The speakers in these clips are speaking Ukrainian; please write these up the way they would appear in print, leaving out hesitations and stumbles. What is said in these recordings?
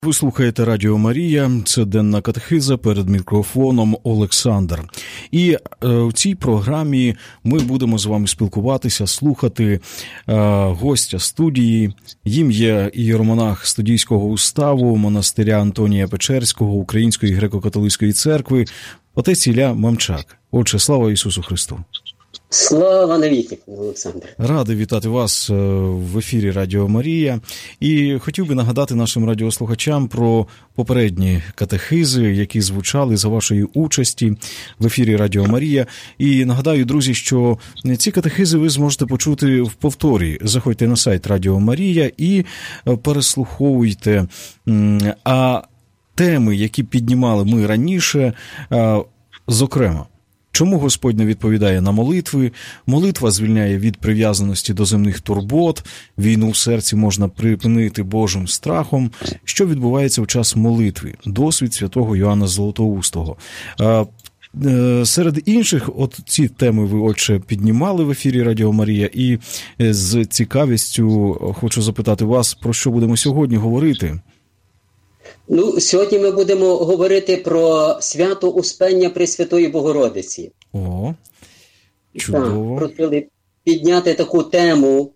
Ви слухаєте Радіо Марія, це денна катехиза, перед мікрофоном Олександр. І в цій програмі ми будемо з вами спілкуватися, слухати гостя студії. Їм є ієромонах Студійського уставу монастиря Антонія Печерського Української греко-католицької церкви, отець Ілля Мамчак. Отче, слава Ісусу Христу! Слава навіки, Олександр. Радий вітати вас в ефірі Радіо Марія. І хотів би нагадати нашим радіослухачам про попередні катехизи, які звучали за вашої участі в ефірі Радіо Марія. І нагадаю, друзі, що ці катехизи ви зможете почути в повторі. Заходьте на сайт Радіо Марія і переслуховуйте. А теми, які піднімали ми раніше, зокрема, чому Господь не відповідає на молитви? Молитва звільняє від прив'язаності до земних турбот, війну в серці можна припинити Божим страхом. Що відбувається в час молитви? Досвід святого Йоанна Златоустого. Серед інших, от ці теми ви, отче, піднімали в ефірі Радіо Марія, і з цікавістю хочу запитати вас, про що будемо сьогодні говорити? Сьогодні ми будемо говорити про свято Успення Пресвятої Богородиці. О, чудово. Так, просили підняти таку тему.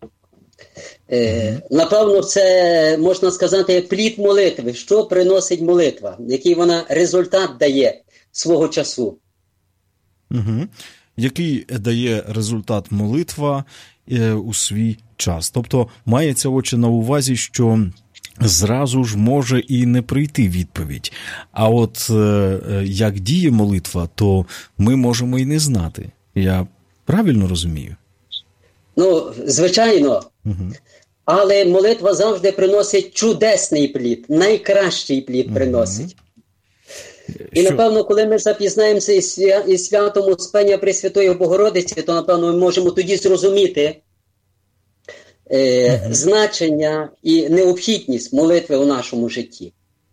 Напевно, це, можна сказати, плід молитви. Що приносить молитва? Який вона результат дає свого часу? Який дає результат молитва у свій час? Тобто, мається, отче, на увазі, що зразу ж може і не прийти відповідь. А от як діє молитва, то ми можемо і не знати. Я правильно розумію? Звичайно. Але молитва завжди приносить чудесний плід, найкращий плід приносить. І, напевно, коли ми запізнаємося із святом Успення Пресвятої Богородиці, то, напевно, ми можемо тоді зрозуміти значення і необхідність молитви у нашому житті.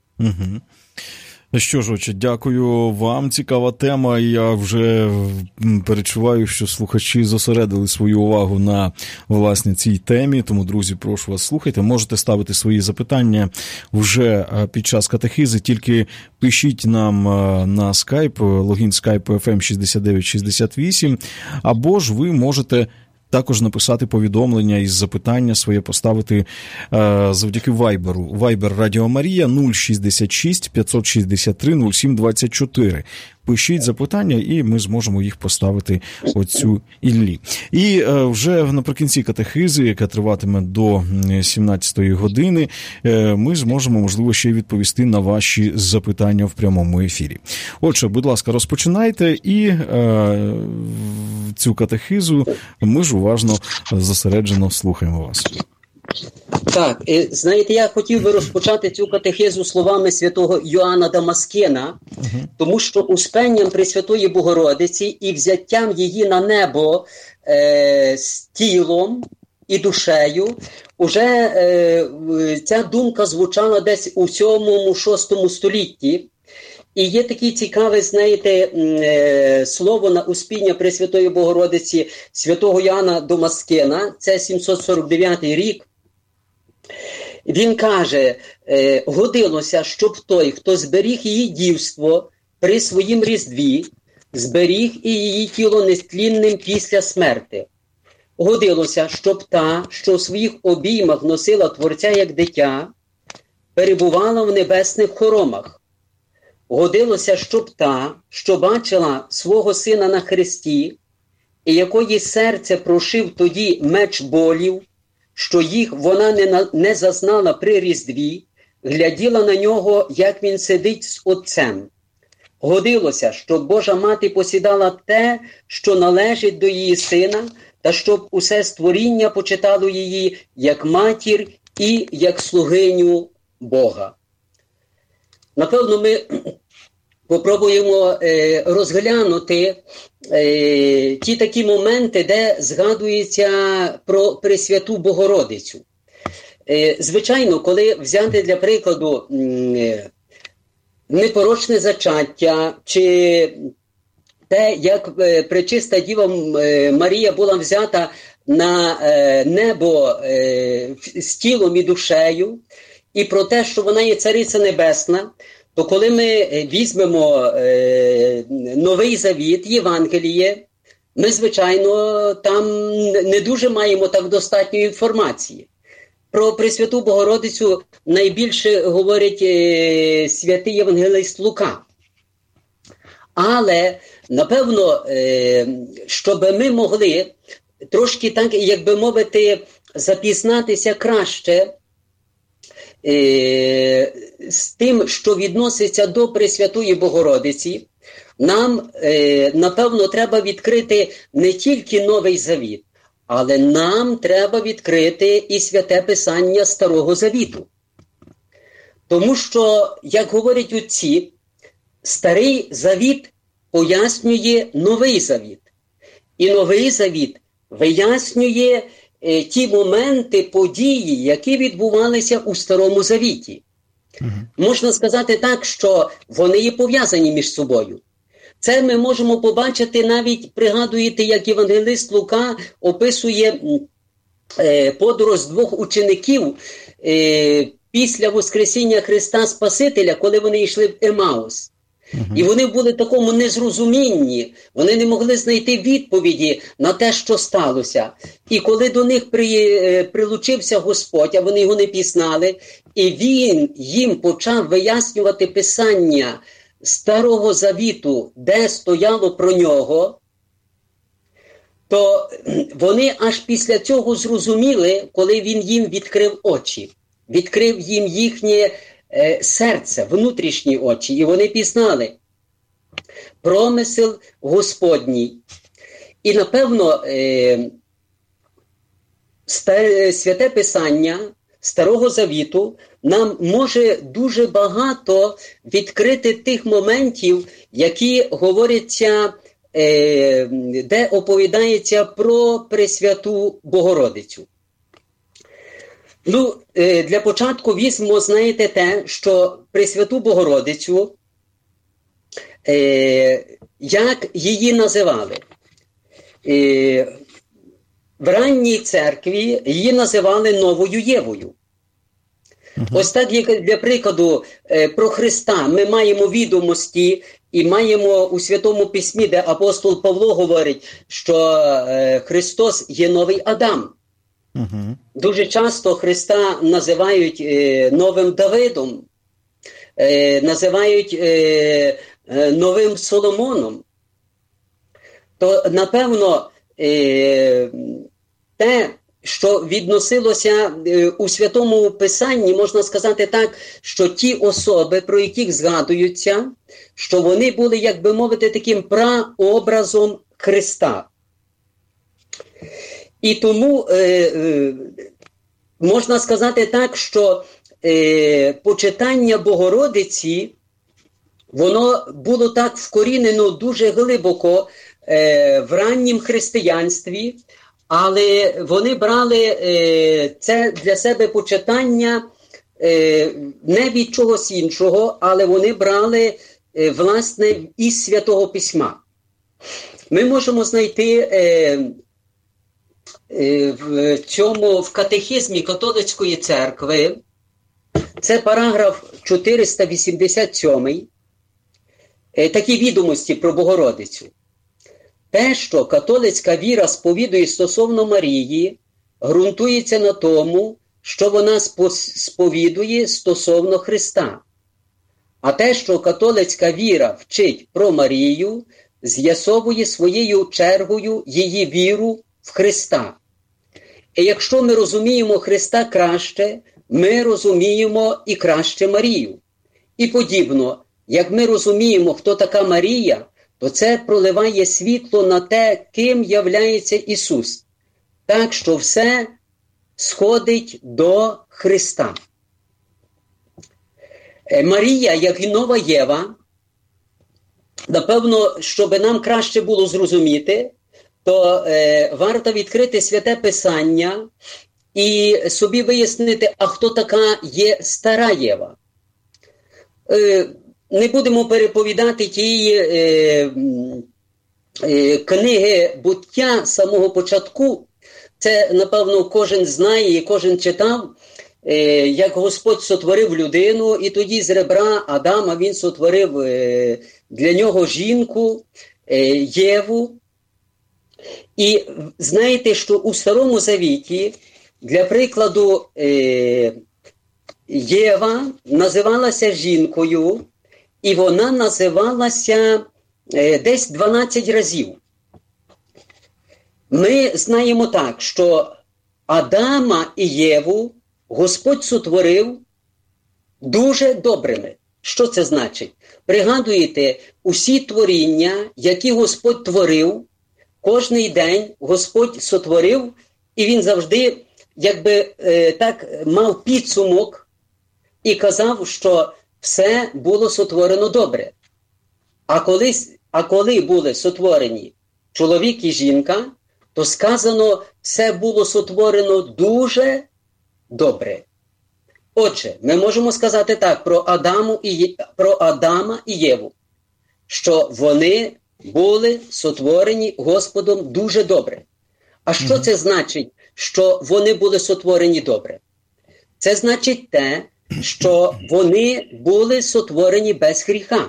Що ж, отче, дякую вам. Цікава тема. Я вже перечуваю, що слухачі зосередили свою увагу на, власне, цій темі. Тому, друзі, прошу вас, слухайте. Можете ставити свої запитання вже під час катехизи. Тільки пишіть нам на скайп, логін скайпу FM6968, або ж ви можете також написати повідомлення із запитання своє поставити завдяки Вайберу. Вайбер Радіо Марія 066 563 0724. Пишіть запитання, і ми зможемо їх поставити отцю Іллі. І вже наприкінці катехизи, яка триватиме до 17-ї години, ми зможемо, можливо, ще й відповісти на ваші запитання в прямому ефірі. Отже, будь ласка, розпочинайте, і цю катехизу ми ж уважно, зосереджено слухаємо вас. Так, знаєте, я хотів би розпочати цю катехизу словами святого Йоанна Дамаскина, тому що успенням Пресвятої Богородиці і взяттям її на небо з тілом і душею, уже ця думка звучала десь у 7-6 столітті. І є таке цікаве, знаєте, слово на успіння Пресвятої Богородиці святого Йоанна Дамаскина, це 749 рік. Він каже, годилося, щоб той, хто зберіг її дівство при своїм різдві, зберіг і її тіло нестлінним після смерти. Годилося, щоб та, що в своїх обіймах носила Творця як дитя, перебувала в небесних хоромах. Годилося, щоб та, що бачила свого сина на хресті, і якої серце прошив тоді меч болів, що їх вона не зазнала при різдві, гляділа на нього, як він сидить з Отцем. Годилося, щоб Божа Мати посідала те, що належить до її сина, та щоб усе створіння почитало її як матір і як слугиню Бога. Напевно, ми попробуємо розглянути ті такі моменти, де згадується про Пресвяту Богородицю. Звичайно, коли взяти для прикладу непорочне зачаття, чи те, як Пречиста Діва Марія була взята на небо з тілом і душею, і про те, що вона є Цариця Небесна, то коли ми візьмемо Новий Завіт, Євангеліє, ми, звичайно, там не дуже маємо так достатньо інформації. Про Пресвяту Богородицю найбільше говорить святий євангелист Лука. Але, напевно, щоб ми могли трошки так, як би мовити, запізнатися краще з тим, що відноситься до Пресвятої Богородиці, нам, напевно, треба відкрити не тільки Новий Завіт, але нам треба відкрити і Святе Писання Старого Завіту. Тому що, як говорять отці, Старий Завіт пояснює Новий Завіт. І Новий Завіт вияснює ті моменти, події, які відбувалися у Старому Завіті. Можна сказати так, що вони є пов'язані між собою. Це ми можемо побачити, навіть пригадуєте, як євангелист Лука описує подорож двох учеників після Воскресіння Христа Спасителя, коли вони йшли в Емаус. І вони були в такому незрозумінні, вони не могли знайти відповіді на те, що сталося. І коли до них прилучився Господь, а вони його не пізнали, і він їм почав вияснювати Писання Старого Завіту, де стояло про нього, то вони аж після цього зрозуміли, коли він їм відкрив очі, відкрив їм їхнє серце, внутрішні очі, і вони пізнали промисел Господній. І, напевно, Святе Писання Старого Завіту нам може дуже багато відкрити тих моментів, які говоряться, де оповідається про Пресвяту Богородицю. Ну, для початку візьмемо, знаєте, те, що Пресвяту Богородицю, як її називали. В ранній церкві її називали Новою Євою. Ось так, як для прикладу, про Христа ми маємо відомості і маємо у Святому Письмі, де апостол Павло говорить, що Христос є новий Адам. Дуже часто Христа називають новим Давидом, називають новим Соломоном. То, напевно, те, що відносилося у Святому Писанні, можна сказати так, що ті особи, про яких згадуються, що вони були, як би мовити, таким прообразом Христа. І тому можна сказати так, що почитання Богородиці, воно було так вкорінено дуже глибоко в раннім християнстві, але вони брали це для себе почитання не від чогось іншого, але вони брали, власне, із Святого Письма. Ми можемо знайти в катехизмі католицької церкви, це параграф 487, такі відомості про Богородицю. Те, що католицька віра сповідує стосовно Марії, ґрунтується на тому, що вона сповідує стосовно Христа. А те, що католицька віра вчить про Марію, з'ясовує своєю чергою її віру в Христа. І якщо ми розуміємо Христа краще, ми розуміємо і краще Марію. І подібно, як ми розуміємо, хто така Марія, то це проливає світло на те, ким являється Ісус. Так, що все сходить до Христа. Марія, як і нова Єва, напевно, щоб нам краще було зрозуміти, то варто відкрити Святе Писання і собі вияснити, а хто така є стара Єва. Не будемо переповідати тієї книги «Буття» з самого початку. Це, напевно, кожен знає і кожен читав. як Господь сотворив людину, і тоді з ребра Адама він сотворив для нього жінку, Єву. І знаєте, що у Старому Завіті, для прикладу, Єва називалася жінкою, і вона називалася десь 12 разів. Ми знаємо так, що Адама і Єву Господь сотворив дуже добрими. Що це значить? Пригадуєте, усі творіння, які Господь творив, кожний день Господь сотворив, і він завжди так мав підсумок і казав, що все було сотворено добре. А коли були сотворені чоловік і жінка, то сказано, все було сотворено дуже добре. Отже, ми можемо сказати так про Адама і Єву, що вони були сотворені Господом дуже добре. А що це значить, що вони були сотворені добре? Це значить те, що вони були сотворені без гріха.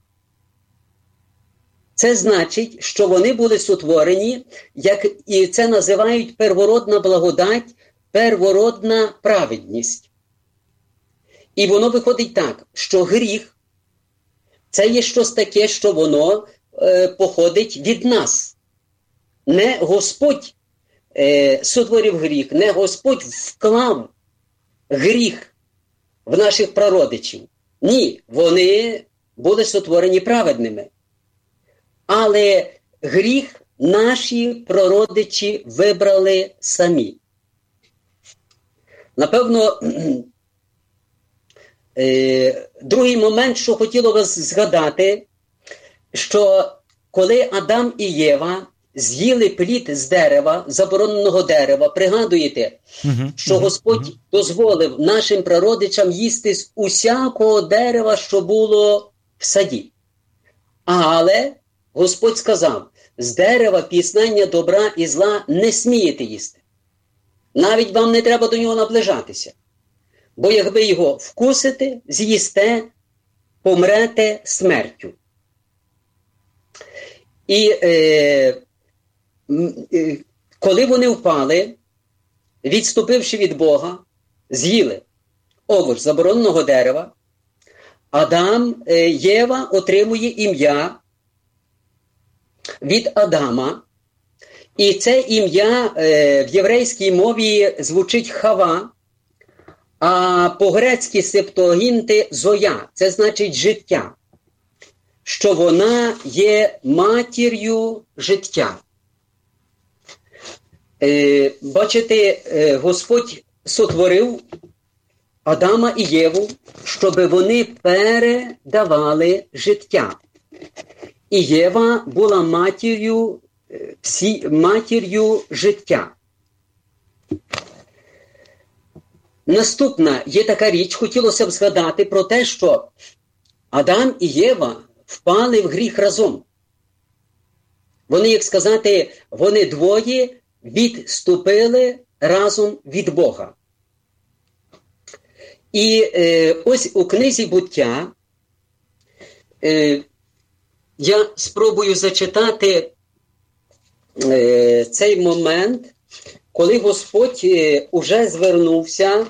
Це значить, що вони були сотворені, і це називають первородна благодать, первородна праведність. І воно виходить так, що гріх – це є щось таке, що воно походить від нас. Не Господь сотворив гріх, не Господь вклав гріх в наших прародичів. Ні, вони були сотворені праведними. Але гріх наші прародичі вибрали самі. Напевно, другий момент, що хотіло вас згадати, що коли Адам і Єва з'їли плід з дерева, забороненого дерева, пригадуєте, що Господь дозволив нашим прародичам їсти з усякого дерева, що було в саді. Але Господь сказав, з дерева пізнання добра і зла не смієте їсти. Навіть вам не треба до нього наближатися. Бо якби його вкусите, з'їсте, помрете смертю. І коли вони впали, відступивши від Бога, з'їли овоч забороненого дерева, Єва отримує ім'я від Адама. І це ім'я в єврейській мові звучить Хава, а по-грецьки септуагінти Зоя. Це значить життя. Що вона є матір'ю життя. Бачите, Господь сотворив Адама і Єву, щоб вони передавали життя. І Єва була матір'ю життя. Наступна є така річ, хотілося б згадати про те, що Адам і Єва впали в гріх разом. Вони, як сказати, вони двоє відступили разом від Бога. І ось у книзі «Буття» я спробую зачитати цей момент, коли Господь уже звернувся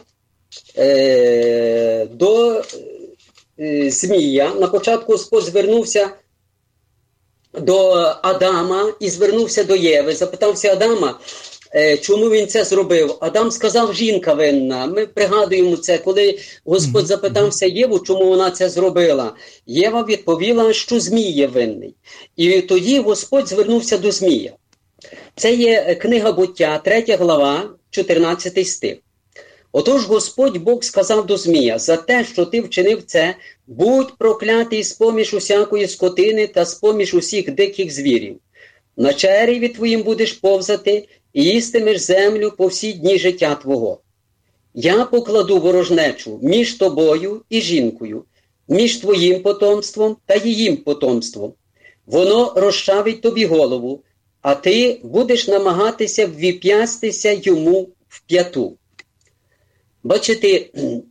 до Змія. На початку Господь звернувся до Адама і звернувся до Єви. Запитався Адама, чому він це зробив. Адам сказав, жінка винна. Ми пригадуємо це, коли Господь запитався Єву, чому вона це зробила. Єва відповіла, що Змій є винний. І тоді Господь звернувся до Змія. Це є книга «Буття», 3 глава, 14 стих. Отож Господь Бог сказав до Змія, за те, що ти вчинив це, будь проклятий з-поміж усякої скотини та з-поміж усіх диких звірів. На череві твоїм будеш повзати і їстимеш землю по всі дні життя твого. Я покладу ворожнечу між тобою і жінкою, між твоїм потомством та їїм потомством. Воно розчавить тобі голову, а ти будеш намагатися ввіп'ястися йому в п'яту. Бачите,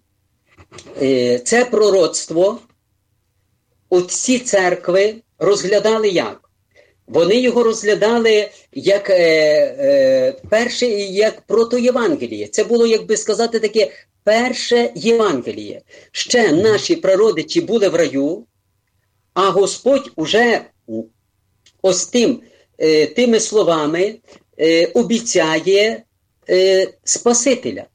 це пророцтво оці церкви розглядали як? Вони його розглядали як перше, як протоєвангеліє. Це було, як би сказати, таке перше Євангеліє. Ще наші прародичі були в раю, а Господь уже ось тими словами обіцяє Спасителя.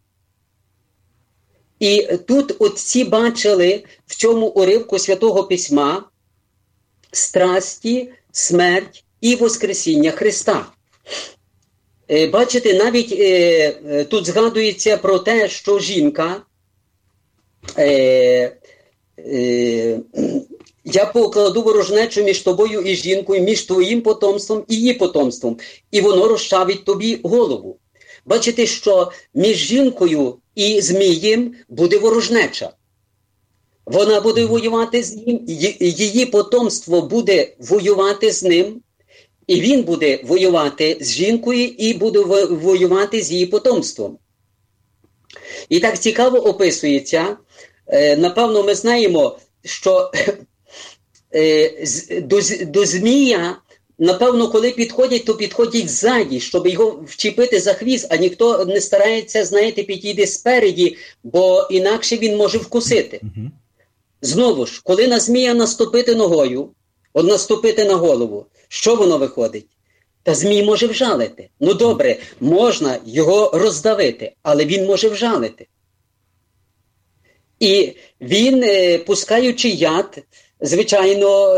І тут отці бачили в цьому уривку Святого Письма страсті, смерть і воскресіння Христа. Бачите, навіть тут згадується про те, що жінка, я покладу ворожнечу між тобою і жінкою, між твоїм потомством і її потомством, і воно розчавить тобі голову. Бачите, що між жінкою і змієм буде ворожнеча. Вона буде воювати з ним, її потомство буде воювати з ним, і він буде воювати з жінкою і буде воювати з її потомством. І так цікаво описується. Напевно, ми знаємо, що до змія, напевно, коли підходять, то підходять ззаді, щоб його вчепити за хвіст, а ніхто не старається, знаєте, підійти спереді, бо інакше він може вкусити. Знову ж, коли на змія наступити ногою, наступити на голову, що воно виходить? Та змій може вжалити. Ну добре, можна його роздавити, але він може вжалити. І він, пускаючи яд, звичайно,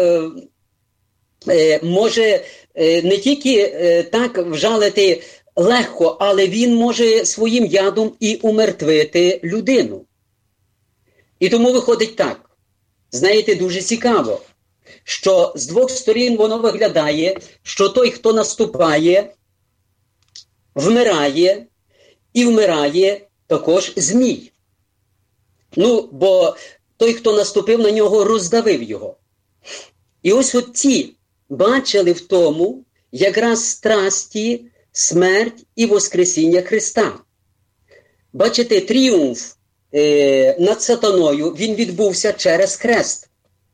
може не тільки так вжалити легко, але він може своїм ядом і умертвити людину. І тому виходить так. Знаєте, дуже цікаво, що з двох сторін воно виглядає, що той, хто наступає, вмирає, і вмирає також змій. Ну, бо той, хто наступив на нього, роздавив його. І ось ці бачили в тому якраз страсті, смерть і воскресіння Христа. Бачите, тріумф над сатаною, він відбувся через хрест.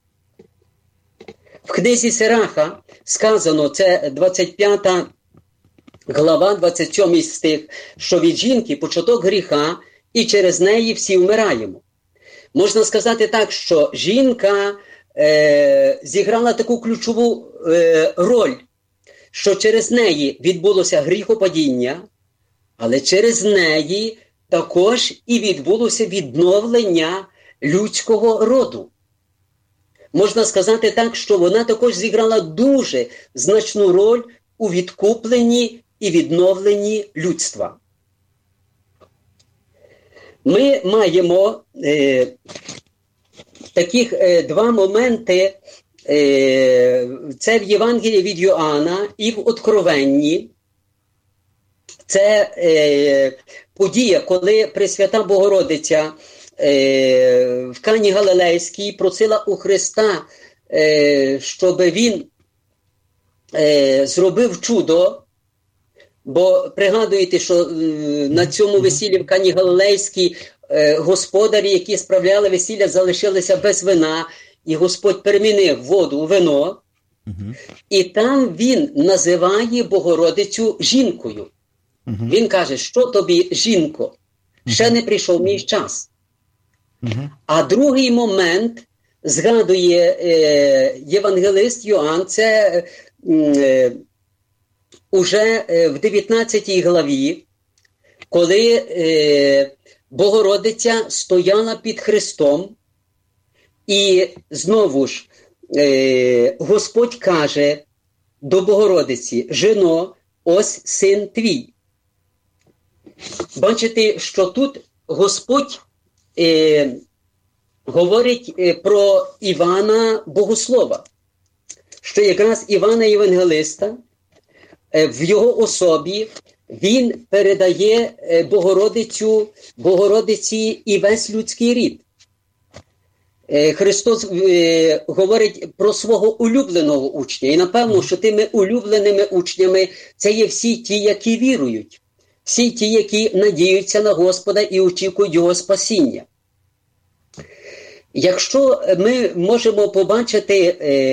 В книзі Сираха сказано, це 25 глава, 27 стих, що від жінки початок гріха, і через неї всі вмираємо. Можна сказати так, що жінка зіграла таку ключову роль, що через неї відбулося гріхопадіння, але через неї також і відбулося відновлення людського роду. Можна сказати так, що вона також зіграла дуже значну роль у відкупленні і відновленні людства. Ми маємо таких два моменти, це в Євангелії від Йоанна і в Откровенні. Це подія, коли Пресвята Богородиця в Кані Галилейській просила у Христа, щоб він зробив чудо, бо пригадуєте, що на цьому весіллі в Кані Галилейській господарі, які справляли весілля, залишилися без вина, і Господь перемінив воду у вино, і там він називає Богородицю жінкою. Він каже, що тобі, жінко, ще не прийшов мій час. А другий момент згадує євангелист Йоанн, це уже в 19 главі, коли Богородиця стояла під Христом, і знову ж Господь каже до Богородиці: «Жено, ось син твій». Бачите, що тут Господь говорить про Івана Богослова, що якраз Івана Євангелиста в його особі він передає Богородиці і весь людський рід. Христос говорить про свого улюбленого учня. І напевно, що тими улюбленими учнями це є всі ті, які вірують. всі ті, які надіються на Господа і очікують Його спасіння. Якщо ми можемо побачити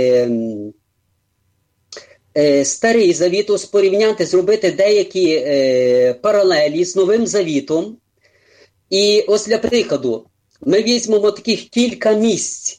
Старий Завіт, порівняти, зробити деякі паралелі з Новим Завітом, і ось для прикладу, ми візьмемо таких кілька місць.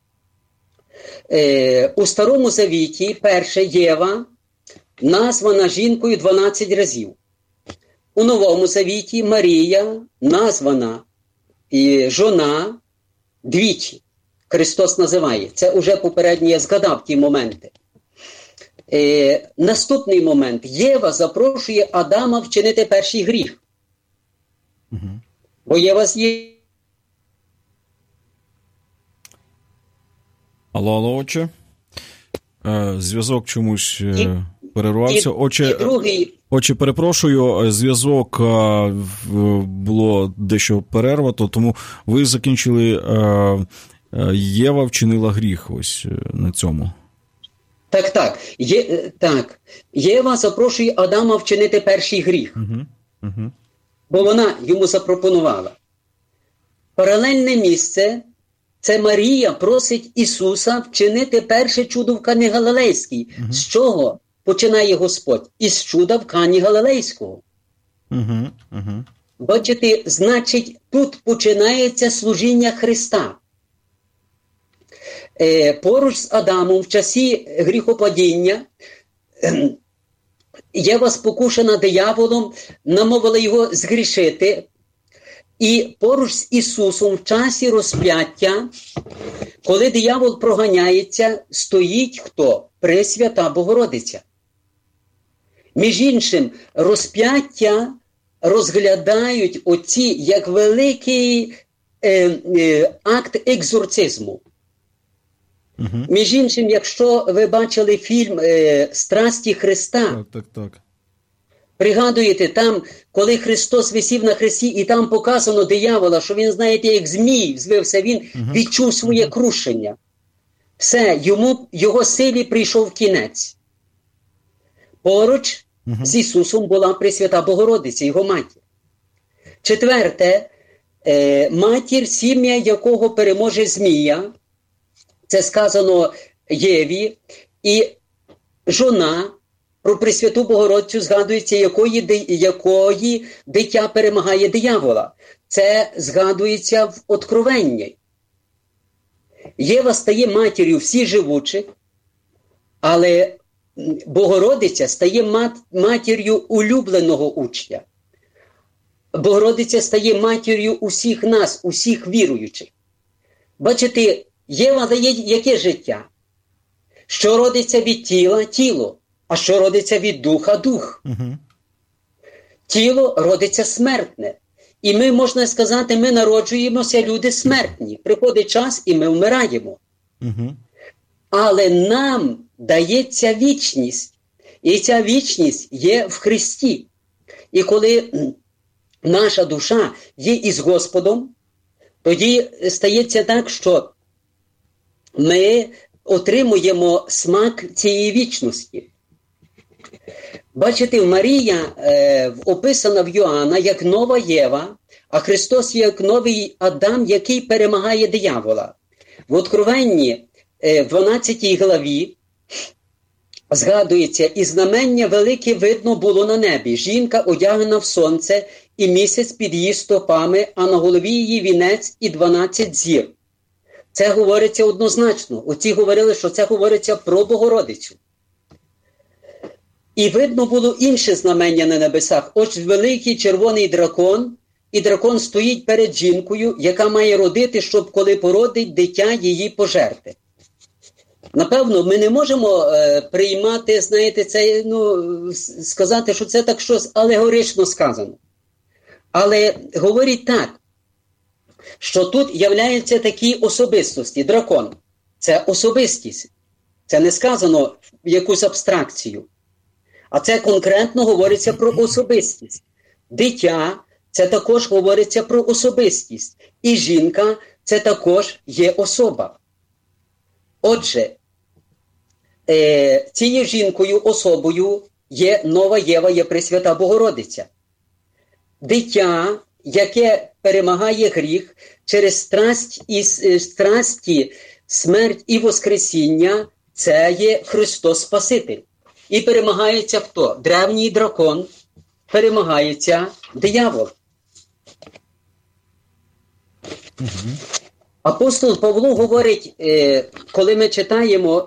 У Старому Завіті перше Єва названа жінкою 12 разів. У Новому Завіті Марія названа і жона двічі. Христос називає. Це вже попередньо я згадав ті моменти. Наступний момент. Єва запрошує Адама вчинити перший гріх. Бо Єва з'їла. Алло, отче. Зв'язок чомусь перервався. Отче, перепрошую, зв'язок було дещо перервато, тому ви закінчили Єва вчинила гріх ось на цьому. Так. Єва запрошує Адама вчинити перший гріх. Бо вона йому запропонувала. Паралельне місце – це Марія просить Ісуса вчинити перше чудо в Кані Галилейській. З чого починає Господь? Із чуда в Кані Галилейського. Бачите, значить, тут починається служіння Христа. Поруч з Адамом в часі гріхопадіння Єва, спокушена дияволом, намовила його згрішити. І поруч з Ісусом в часі розп'яття, коли диявол проганяється, стоїть хто? Пресвята Богородиця. Між іншим, розп'яття розглядають отці як великий акт екзорцизму. Між іншим, якщо ви бачили фільм «Страсті Христа», пригадуєте, там, коли Христос висів на хресті, і там показано диявола, що він, знаєте, як змій звився, він відчув своє крушення. Все, його силі прийшов кінець. Поруч з Ісусом була Пресвята Богородиця, його матір. Четверте, матір, сім'я якого переможе змія, це сказано Єві, і жона, про Пресвяту Богородицю згадується, якої дитя перемагає диявола. Це згадується в Откровенні. Єва стає матір'ю всіх живучих, але Богородиця стає матір'ю улюбленого учня. Богородиця стає матір'ю усіх нас, усіх віруючих. Бачите, Єва дає яке життя? Що родиться від тіла – тіло, а що родиться від духа – дух. Тіло родиться смертне. І ми, можна сказати, ми народжуємося, люди смертні. Приходить час, і ми вмираємо. Але нам дається вічність. І ця вічність є в Христі. І коли наша душа є із Господом, тоді стається так, що ми отримуємо смак цієї вічності. Бачите, Марія описана в Йоанна як нова Єва, а Христос як новий Адам, який перемагає диявола. В Откровенні, в 12 главі, згадується, і знамення велике видно було на небі. Жінка одягнена в сонце, і місяць під її стопами, а на голові її вінець і 12 зір. Це говориться однозначно. Оці говорили, що це говориться про Богородицю. І видно було інше знамення на небесах. Ось великий червоний дракон, і дракон стоїть перед жінкою, яка має родити, щоб коли породить дитя, її пожерти. Напевно, ми не можемо приймати, знаєте, це, сказати, що це так щось алегорично сказано. Але говорить так, що тут являються такі особистості. Дракон – це особистість. Це не сказано в якусь абстракцію. А це конкретно говориться про особистість. Дитя – це також говориться про особистість. І жінка – це також є особа. Отже, цією жінкою, особою є нова Єва, є Пресвята Богородиця. дитя, яке перемагає гріх через страсті, смерть і воскресіння, це є Христос Спаситель. І перемагається хто? Древній дракон, перемагається диявол. Апостол Павло говорить, коли ми читаємо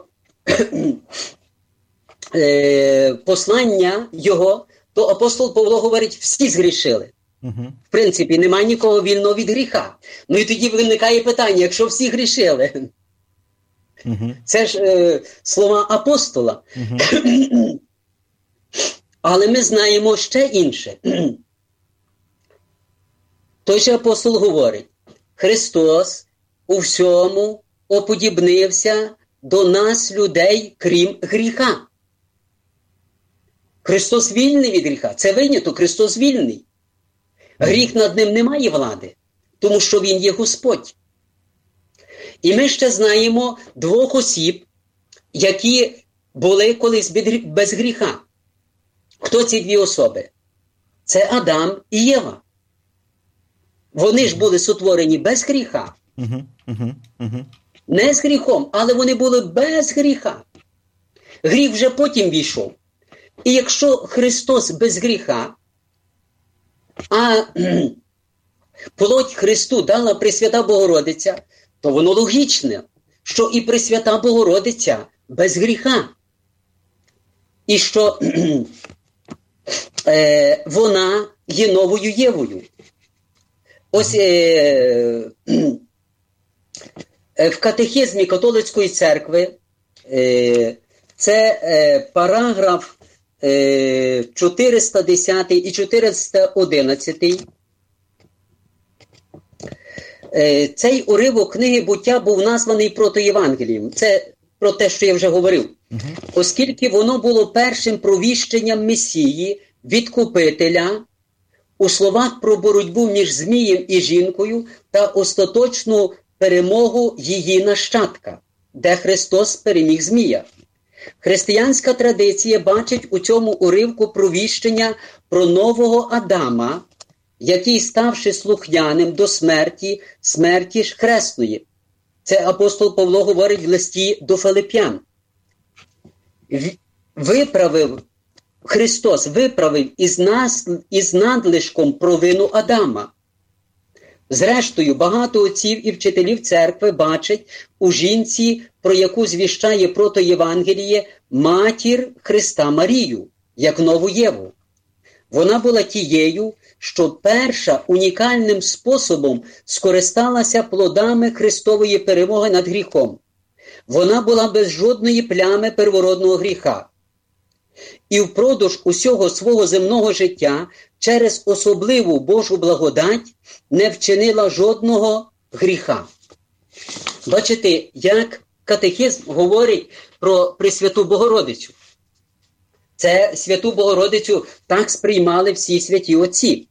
послання його, то апостол Павло говорить, всі згрішили. В принципі, немає нікого вільного від гріха. Ну і тоді виникає питання, якщо всі грішили. Це ж слова апостола. Але ми знаємо ще інше. Той же апостол говорить, Христос у всьому уподібнився до нас, людей, крім гріха. Христос вільний від гріха. Це винято, Христос вільний. Гріх над ним не має влади, тому що він є Господь. І ми ще знаємо двох осіб, які були колись без гріха. Хто ці дві особи? Це Адам і Єва. Вони ж були сотворені без гріха. Не з гріхом, але вони були без гріха. Гріх вже потім війшов. І якщо Христос без гріха, а плоть Христу дала Пресвята Богородиця, то воно логічне, що і Пресвята Богородиця без гріха. І що вона є новою Євою. Ось в катехизмі католицької церкви це параграф 410 і 411. Цей уривок книги «Буття» був названий протоєвангелієм. Це про те, що я вже говорив. Оскільки воно було першим провіщенням Месії, відкупителя, у словах про боротьбу між Змієм і жінкою та остаточну перемогу її нащадка, де Христос переміг Змія. Християнська традиція бачить у цьому уривку провіщення про нового Адама, який, ставши слухняним до смерті ж хресної. Це апостол Павло говорить в листі до Филип'ян. Христос виправив із надлишком провину Адама. Зрештою, багато отців і вчителів церкви бачать у жінці, про яку звіщає протоєвангеліє, матір Христа Марію, як нову Єву. Вона була тією, що перша унікальним способом скористалася плодами Христової перемоги над гріхом. Вона була без жодної плями первородного гріха. І впродовж усього свого земного життя через особливу Божу благодать не вчинила жодного гріха. Бачите, як катехизм говорить про Пресвяту Богородицю. Це Святу Богородицю так сприймали всі святі отці.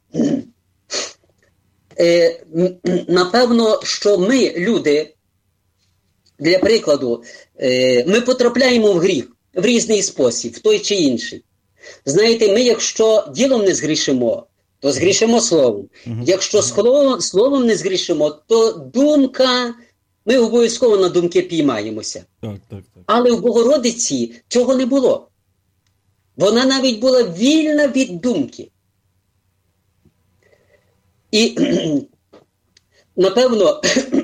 Напевно, що ми, люди, для прикладу, ми потрапляємо в гріх в різний спосіб, в той чи інший. Знаєте, ми якщо ділом не згрішимо, то згрішимо словом. Якщо словом не згрішимо, то думка, ми обов'язково на думки піймаємося. Так. Але в Богородиці цього не було. Вона навіть була вільна від думки. І, напевно,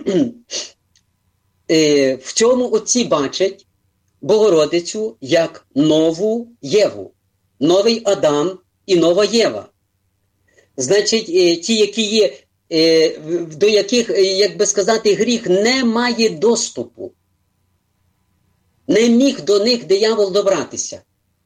в цьому отці бачать Богородицю як нову Єву. Новий Адам і нова Єва. Значить, ті, які є, до яких, як би сказати, гріх не має доступу. Не міг до них диявол добратися.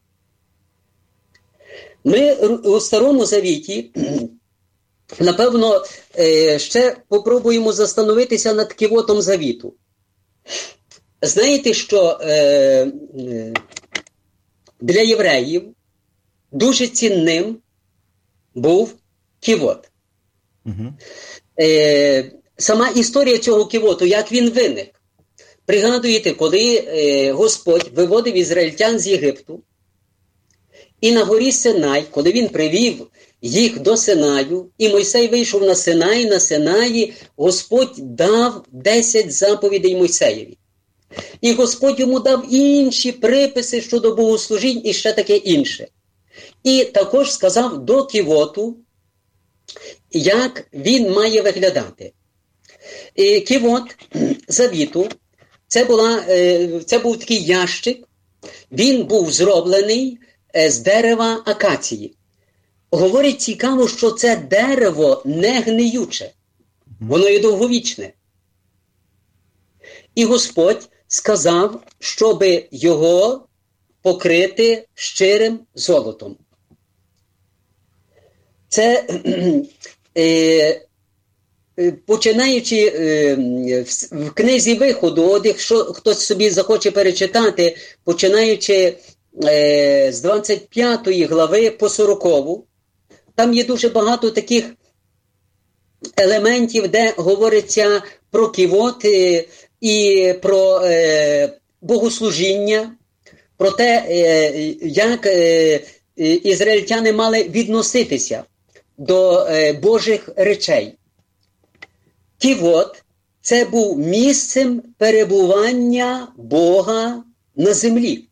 Ми у Старому Завіті, напевно, ще попробуємо застановитися над кивотом Завіту. Знаєте, що для євреїв дуже цінним був кивот. Сама історія цього кивоту, як він виник. Пригадуєте, коли Господь виводив ізраїльтян з Єгипту, І на горі Синай, коли він привів їх до Синаю, і Мойсей вийшов на Синаї Господь дав 10 заповідей Мойсеєві. І Господь йому дав інші приписи щодо богослужінь і ще таке інше. І також сказав до ківоту, як він має виглядати. І ківот завіту, це був такий ящик, він був зроблений з дерева акації. Говорить цікаво, що це дерево не гниюче, воно є довговічне. І Господь сказав, щоб його покрити щирим золотом. Це, починаючи в книзі Виходу, от якщо хтось собі захоче перечитати, починаючи з 25 глави по 40, там є дуже багато таких елементів, де говориться про ківот і про богослужіння, про те, як ізраїльтяни мали відноситися до Божих речей. Ківот – це був місцем перебування Бога на землі.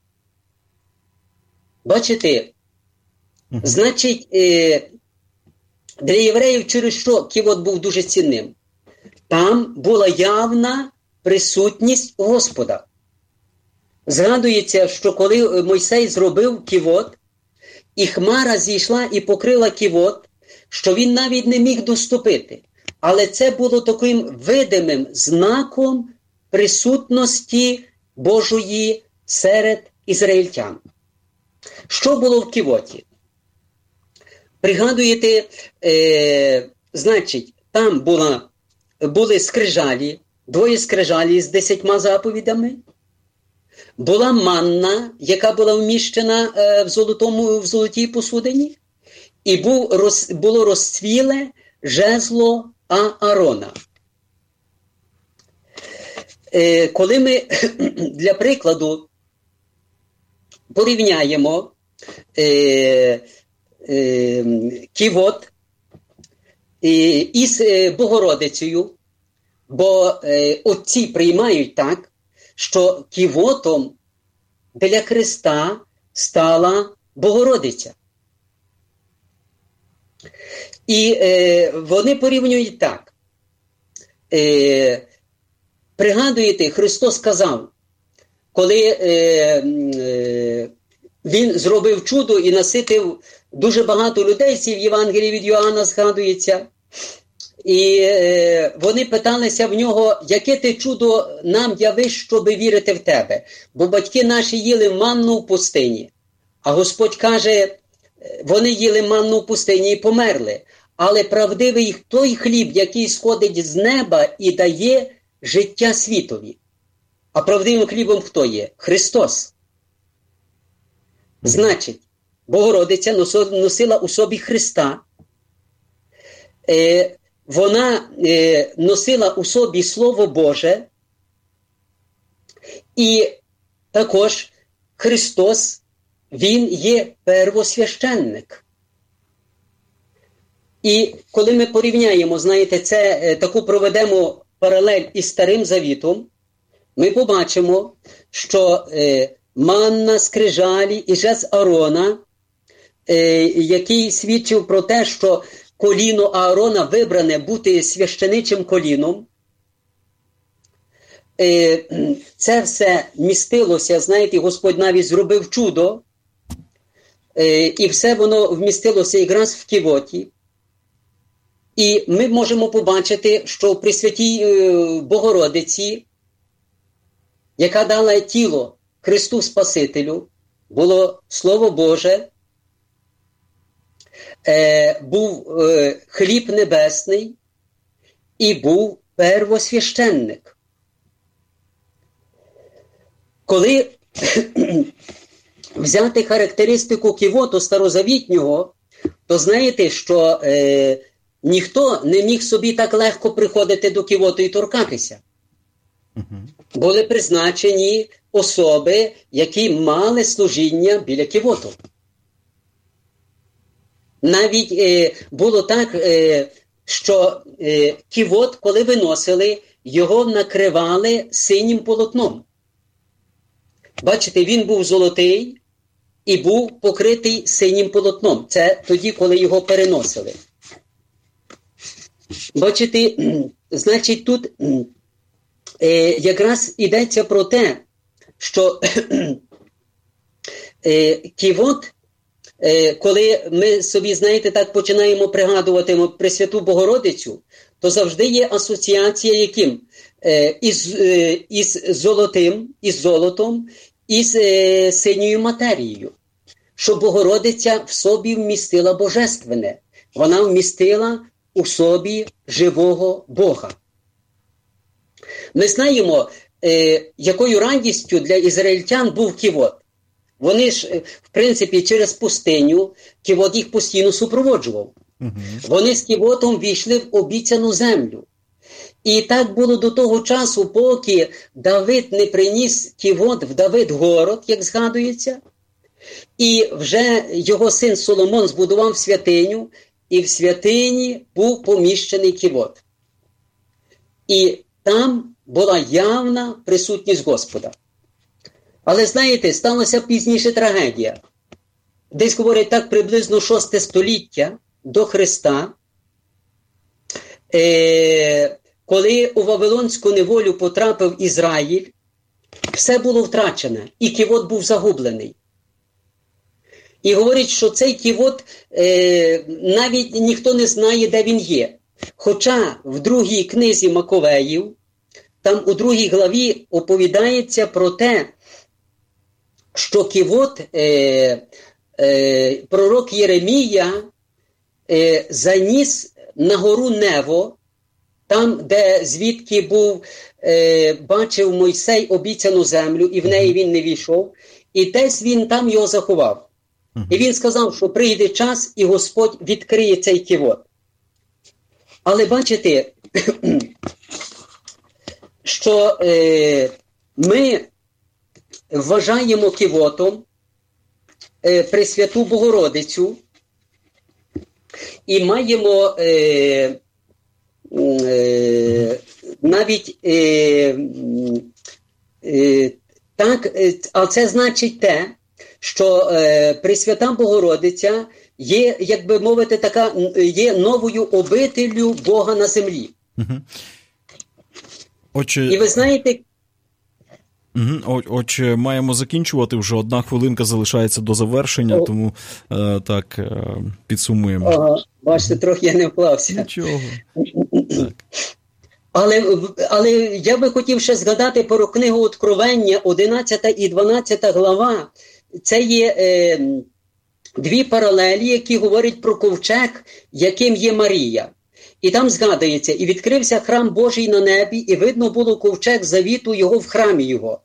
Бачите? Значить, для євреїв через що ківот був дуже цінним? Там була явна присутність Господа. Згадується, що коли Мойсей зробив ківот, і хмара зійшла і покрила ківот, що він навіть не міг доступити. Але це було таким видимим знаком присутності Божої серед ізраїльтян. Що було в ківоті? Пригадуєте, значить, там були скрижалі, 2 скрижалі з 10 заповідями, була манна, яка була вміщена в золотій посудині, і було розцвіле жезло Аарона. Коли ми, для прикладу, порівняємо ківот із Богородицею, бо отці приймають так, що ківотом біля Христа стала Богородиця. І вони порівнюють так. Пригадуєте, Христос сказав, коли він зробив чудо і наситив дуже багато людей, ці в Євангелії від Йоанна згадується, і вони питалися в нього, яке ти чудо нам явиш, щоб вірити в тебе? Бо батьки наші їли манну в пустині. А Господь каже, вони їли манну в пустині і померли. Але правдивий той хліб, який сходить з неба і дає життя світові. А правдивим хлібом хто є? Христос. Значить, Богородиця носила у собі Христа. Вона носила у собі Слово Боже. І також Христос, Він є первосвященник. І коли ми порівняємо, знаєте, таку проведемо паралель із Старим Завітом, ми побачимо, що манна, скрижалі і жезл Аарона, який свідчив про те, що коліно Аарона вибране бути священичим коліном, це все містилося, знаєте, Господь навіть зробив чудо, і все воно вмістилося якраз в ківоті. І ми можемо побачити, що при святій Богородиці, яка дала тіло Христу Спасителю, було Слово Боже, був хліб небесний і був первосвященник. Коли взяти характеристику ківоту старозавітнього, то знаєте, що ніхто не міг собі так легко приходити до ківоту і торкатися. Були призначені особи, які мали служіння біля ківоту. навіть було так, що ківот, коли виносили, його накривали синім полотном. Бачите, він був золотий і був покритий синім полотном. Це тоді, коли його переносили. Бачите, значить, тут якраз йдеться про те, що ківот, коли ми собі, знаєте, так починаємо пригадувати Пресвяту Богородицю, то завжди є асоціація яким? Із золотом, із синьою матерією. Що Богородиця в собі вмістила божественне. Вона вмістила у собі живого Бога. Ми знаємо, якою радістю для ізраїльтян був ківот. Вони ж, в принципі, через пустиню ківот їх постійно супроводжував. Вони з ківотом війшли в обіцяну землю. І так було до того часу, поки Давид не приніс ківот в Давид-город, як згадується, і вже його син Соломон збудував святиню, і в святині був поміщений ківот. І там була явна присутність Господа. Але, знаєте, сталася пізніше трагедія. Десь, говорять, так приблизно 6 століття до Христа, коли у Вавилонську неволю потрапив Ізраїль, все було втрачене, і ківот був загублений. І говорять, що цей ківот навіть ніхто не знає, де він є. Хоча в другій книзі Маковеїв, там у 2 главі оповідається про те, що ківот, пророк Єремія, заніс на гору Нево, там, де звідки бачив Мойсей обіцяну землю, і в неї він не війшов, і десь він там його заховав. І він сказав, що прийде час, і Господь відкриє цей ківот. Але бачите, що ми вважаємо ківотом Пресвяту Богородицю і маємо навіть так, а це значить те, що Пресвята Богородиця є, як би мовити, така, є новою обителлю Бога на землі. Отже, і ви знаєте... Отже, маємо закінчувати, вже 1 хвилинка залишається до завершення, тому так, підсумуємо. Ага, бачите, трохи я не вклався. Нічого. Так. Але я би хотів ще згадати про книгу Откровення, 11 і 12 глава. Це є 2 паралелі, які говорять про ковчег, яким є Марія. І там згадується, і відкрився храм Божий на небі, і видно було ковчег завіту його в храмі його.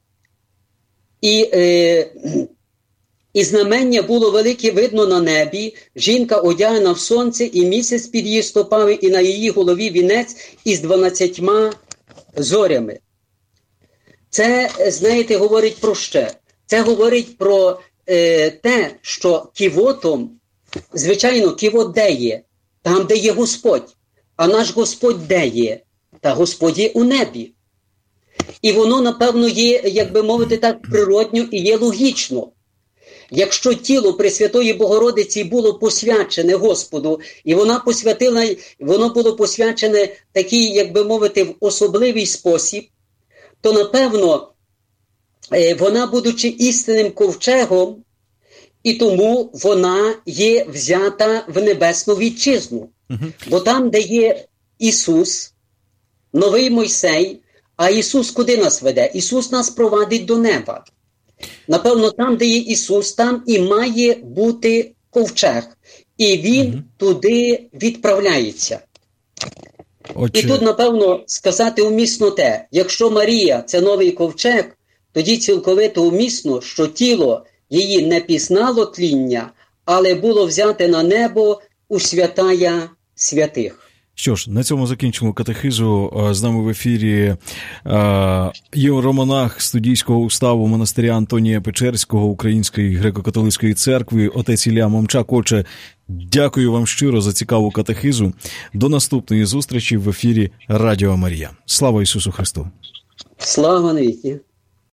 І знамення було велике видно на небі, жінка одягнена в сонце, і місяць під її стопами, і на її голові вінець із 12 зорями. Це, знаєте, говорить про що? Це говорить про те, що ківотом, звичайно, ківот де є? Там, де є Господь. А наш Господь де є? Та Господь є у небі. І воно, напевно, є, як би мовити так, природньо і є логічно. Якщо тіло Пресвятої Богородиці було посвячене Господу, і воно було посвячене такий, як би мовити, в особливий спосіб, то, напевно, вона, будучи істинним ковчегом, і тому вона є взята в небесну вітчизну. Бо там, де є Ісус, новий Мойсей, а Ісус куди нас веде? Ісус нас провадить до неба. Напевно, там, де є Ісус, там і має бути ковчег. І Він туди відправляється. І тут, напевно, сказати умісно те, якщо Марія – це новий ковчег, тоді цілковито умісно, що тіло її не пізнало тління, але було взяте на небо у святая святих. Що ж, на цьому закінчимо катехизу. З нами в ефірі євромонах студійського уставу монастиря Антонія Печерського Української греко-католицької церкви, отець Ілля Момчак. Отже, Дякую вам щиро за цікаву катехизу. До наступної зустрічі в ефірі Радіо Марія. Слава Ісусу Христу! Слава навіки!